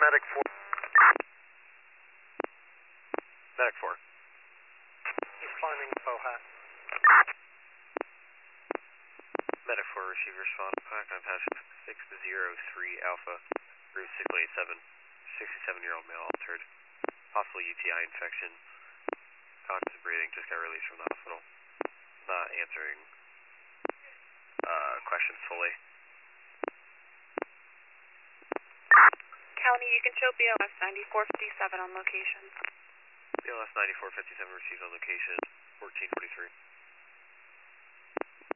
Medic 4. Medic 4. Responding Bohat. Medic 4, receive response. Contact on passage 603 Alpha, Route 687. 67-year-old male altered. Possible UTI infection. Conscious breathing, just got released from the hospital. Not answering questions fully. County, you can show BLS 9457 on location. BLS 9457 received on location, 1443.